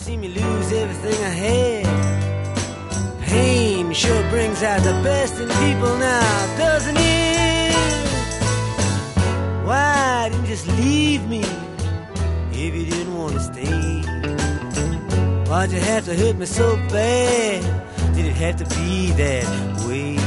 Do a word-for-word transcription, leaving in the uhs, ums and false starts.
seen me lose everything I had. Pain sure brings out the best in people now, doesn't it? Why didn't you just leave me if you didn't want to stay? Why'd you have to hurt me so bad? Did it have to be that way?